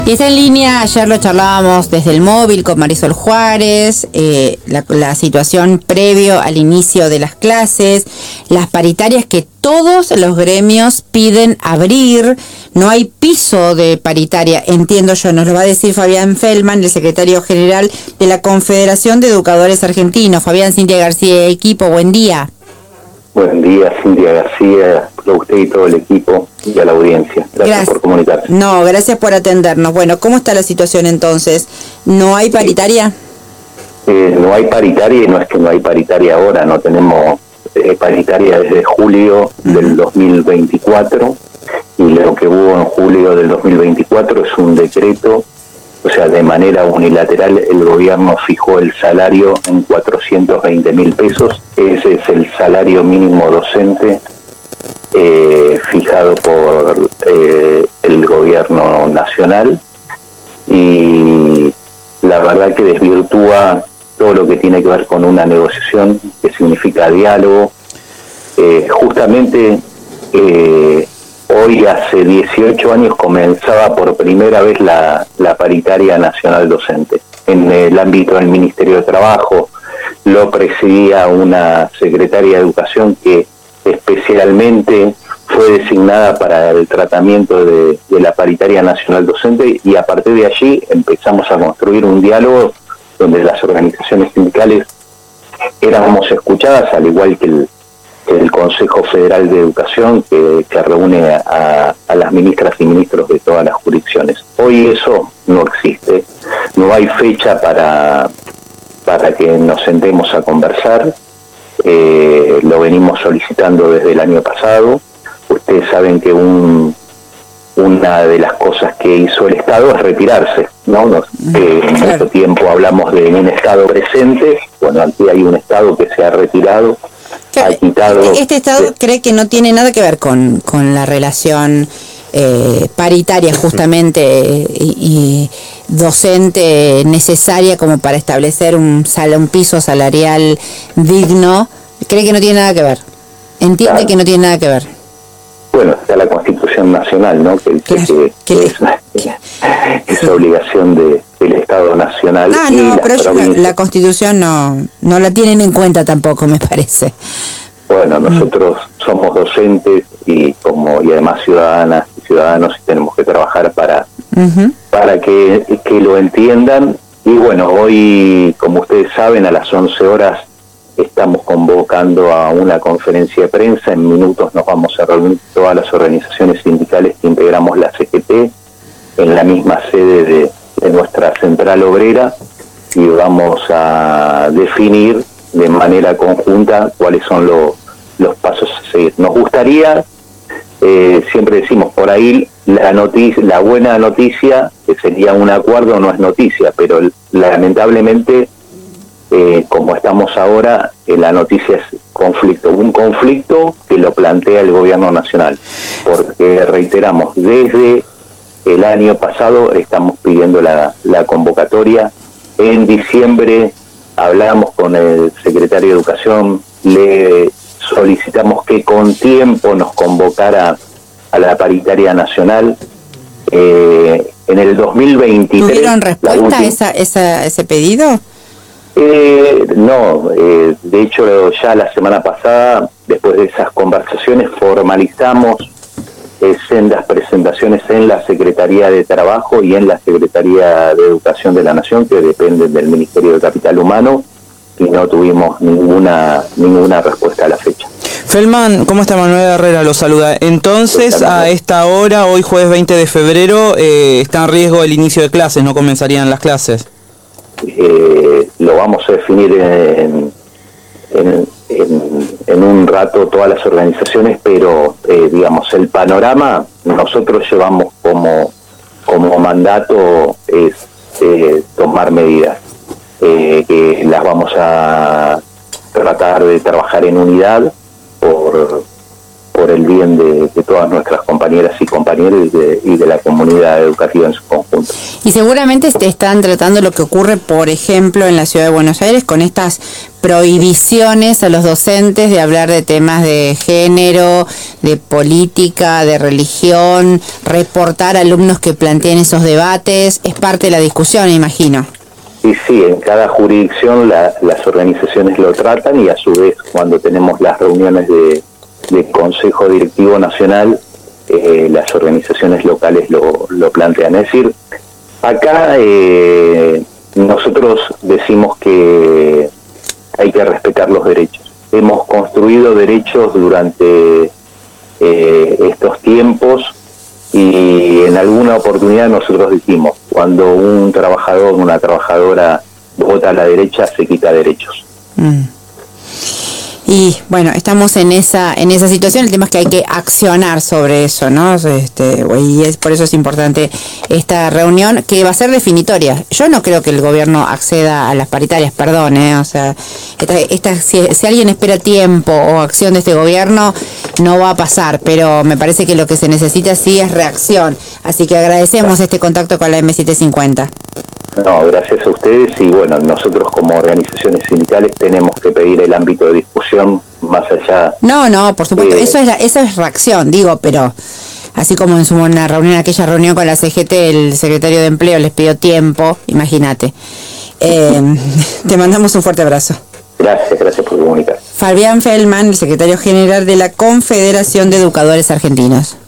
Y está en línea, ayer lo charlábamos desde el móvil con Marisol Juárez, la situación previo al inicio de las clases, las paritarias que todos los gremios piden abrir, no hay piso de paritaria, entiendo yo, nos lo va a decir Fabián Feldman, el secretario general de la Confederación de Educadores Argentinos. Fabián, Cintia García, equipo, buen día. Buen día, Cintia García, a usted y todo el equipo y a la audiencia. Gracias por comunicarse. No, gracias por atendernos. Bueno, ¿cómo está la situación entonces? ¿No hay paritaria? No hay paritaria, y no es que no hay paritaria ahora, no tenemos paritaria desde julio del 2024, y lo que hubo en julio del 2024 es un decreto. O sea, de manera unilateral el gobierno fijó el salario en 420.000 pesos. Ese es el salario mínimo docente fijado por el gobierno nacional, y la verdad que desvirtúa todo lo que tiene que ver con una negociación que significa diálogo. Justamente hoy, hace 18 años, comenzaba por primera vez la paritaria nacional docente. En el ámbito del Ministerio de Trabajo lo presidía una secretaria de Educación que especialmente fue designada para el tratamiento de la paritaria nacional docente, y a partir de allí empezamos a construir un diálogo donde las organizaciones sindicales éramos escuchadas, al igual que el Consejo Federal de Educación, que reúne a las ministras y ministros de todas las jurisdicciones. Hoy eso no existe, no hay fecha para que nos sentemos a conversar. Lo venimos solicitando desde el año pasado. Ustedes saben que una de las cosas que hizo el Estado es retirarse, ¿no? En mucho tiempo hablamos de un Estado presente. Bueno, aquí hay un Estado que se ha retirado. Este Estado cree que no tiene nada que ver con la relación paritaria justamente y docente necesaria como para establecer un piso salarial digno. Cree que no tiene nada que ver. Entiende que no tiene nada que ver. Bueno, está la Constitución Nacional, ¿no? Que es obligación del Estado Nacional. Pero la Constitución no la tienen en cuenta tampoco, me parece. Bueno, nosotros somos docentes y además ciudadanas y ciudadanos, y tenemos que trabajar para que lo entiendan. Y bueno, hoy, como ustedes saben, a las 11 horas estamos convocando a una conferencia de prensa. En minutos nos vamos a reunir todas las organizaciones sindicales que integramos la CGT en la misma sede de nuestra central obrera, y vamos a definir de manera conjunta cuáles son los pasos a seguir. Nos gustaría, siempre decimos por ahí, la buena noticia, que sería un acuerdo, no es noticia, pero lamentablemente, como estamos ahora, la noticia es conflicto. Un conflicto que lo plantea el gobierno nacional, porque reiteramos, desde el año pasado estamos pidiendo la convocatoria. En diciembre hablamos con el secretario de Educación, le solicitamos que con tiempo nos convocara a la paritaria nacional. En el 2023... ¿Tuvieron respuesta a ese pedido? No, de hecho ya la semana pasada, después de esas conversaciones, formalizamos sendas presentaciones en la Secretaría de Trabajo y en la Secretaría de Educación de la Nación, que dependen del Ministerio de Capital Humano, y no tuvimos ninguna respuesta a la fecha. Feldman, ¿cómo está? Manuel Herrera lo saluda. Entonces, a esta hora, hoy jueves 20 de febrero, está en riesgo el inicio de clases, ¿no comenzarían las clases? Lo vamos a definir en un rato todas las organizaciones, pero digamos, el panorama nosotros llevamos como mandato es tomar medidas, que las vamos a tratar de trabajar en unidad por el bien de todas nuestras compañeras y compañeros y de la comunidad educativa en su conjunto. Y seguramente están tratando lo que ocurre, por ejemplo, en la Ciudad de Buenos Aires con estas prohibiciones a los docentes de hablar de temas de género, de política, de religión, reportar alumnos que planteen esos debates, es parte de la discusión, imagino. Y sí, en cada jurisdicción las organizaciones lo tratan, y a su vez cuando tenemos las reuniones de Consejo Directivo Nacional, las organizaciones locales lo plantean. Es decir, acá nosotros decimos que hay que respetar los derechos. Hemos construido derechos durante estos tiempos, y en alguna oportunidad nosotros dijimos, cuando un trabajador, una trabajadora vota a la derecha, se quita derechos. Y bueno, estamos en esa situación. El tema es que hay que accionar sobre eso, ¿no? Y por eso es importante esta reunión, que va a ser definitoria. Yo no creo que el gobierno acceda a las paritarias, perdón, o sea, si alguien espera tiempo o acción de este gobierno, no va a pasar, pero me parece que lo que se necesita sí es reacción. Así que agradecemos este contacto con la M750. No, gracias a ustedes, y bueno, nosotros como organizaciones sindicales tenemos que pedir el ámbito de discusión más allá. No, por supuesto, esa es reacción, digo, pero así como en aquella reunión con la CGT, el secretario de Empleo les pidió tiempo, imagínate. Te mandamos un fuerte abrazo. Gracias por comunicar. Fabián Feldman, el secretario general de la Confederación de Educadores Argentinos.